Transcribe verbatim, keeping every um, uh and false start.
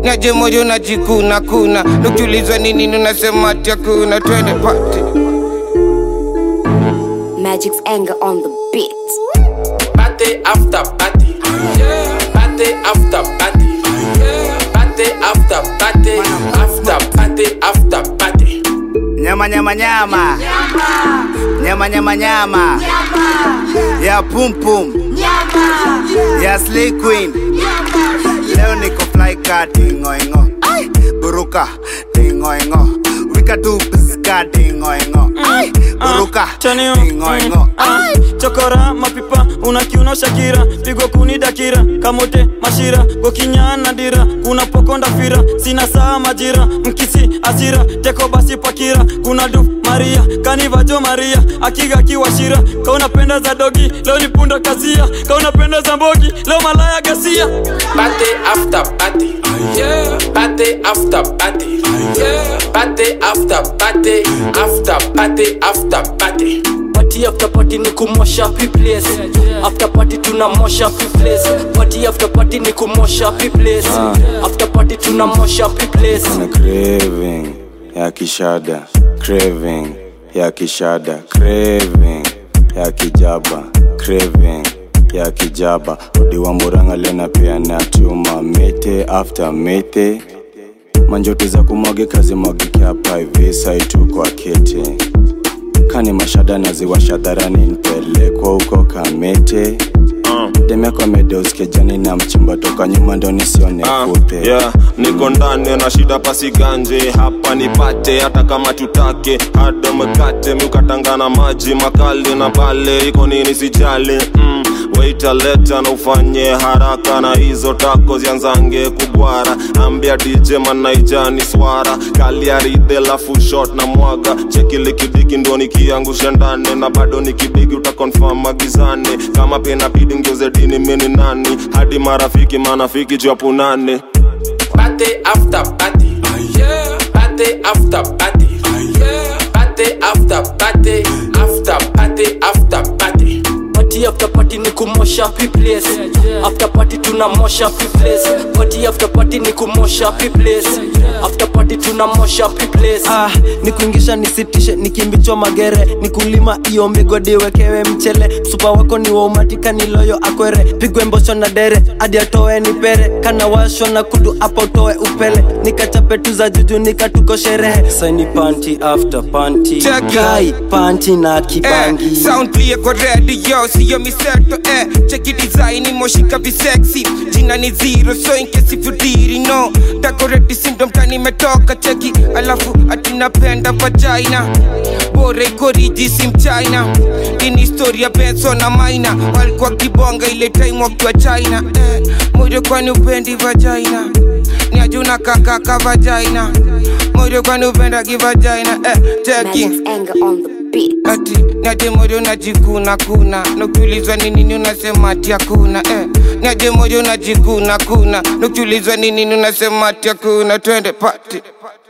Niaje moyo najikuna kuna nukiulizwa nini unasema ati hakuna twende party. Magic's anger on the beat. Party after party, yeah. Party after party, yeah. Party after party, after party after party. Nyama nyama nyama, nyama nyama nyama, ya pum pum, ya slay queen. Leo niko fly car tingo ingo, buruka tingo ingo. Wika tu piska tingo ingo, buruka tingo ingo. Chokora mapipa unakiuno Shakira, pigo kuni dakira kamote mashira gokinyana dira kuna pokonda fira sina saa majira mkisi asira teko basi pakira kuna du Maria kaniva jo Maria akiga kiwashira kauna penda za dogi leo ni punda kazia kauna penda za mbogi leo malaya gasia. Party after party, yeah. Party after party, yeah. Party after party, after party after party. Party after party ni kumosha place. After party tunamosha place. Party after party ni kumosha place. After party tunamosha place. Kuna craving ya kishada, craving ya kishada, craving ya kijaba, craving ya kijaba. Odi wa Murang'a lena pia na tuma mete after mete. Manjote za kumwage kazi mwagike hapa hivi saitu kwa kete. Kani mashada naziwasha dharani nipelekwa huko Kamete. uh. Deme kwa mede usike jani na mchimba toka nyuma ndo nisione kute. uh, yeah. Niko ndani na shida pasi ganje. Hapa nipate hata kama tutake. Hado mkate mukatangana maji makali na bale. Iko nini sijali mm. Waita leta na ufanye haraka na hizo tako zianzange kubwara. Ambia D J manaijani swara kali aride lafu shot na mwaga. Cheki likidiki ndo nikiangusha ndane na bado nikibigi utakonfirm magizane. Kama pena bidi ngeuze dini mini nani hadi marafiki manafiki japu nane. Party after party, yeah. Party after party, yeah. Party after party, after party after party. Party after party ni kumosha place. After party tunamosha place. Party after party ni kumosha place. After party tunamosha place. Ah, nikuingisha nisitishe nikimbichwa magere nikulima iyo migodi wekewe mchele supa wako ni waumatika ni loyo akwere pigwe mbosho na dere hadi atoe nipere kana washo na kudu hapa utoe upele nikachape tu za juju nikatuko sherehe saini panty after panty kai panty na kibangi eh, sound clear kwa radio siyo miseto eh check it design moshika vi sexy jina ni zero so in case if you didn't know decorate syndrome tani metoka cheki alafu atina penda vagina bore koriji sim China ini historia benzo na maina walikuwa kibonga ile time wakiwa China eh moyo kwani upendi vagina ni ajuna kaka ka vagina moyo kwani upenda kivagina eh cheki Magic's anger on the beat. ati niaje moyo najikuna kuna nukiulizwa nini unasema ati hakuna eh niaje moyo najikuna kuna nukiulizwa nini unasema ati hakuna twende party.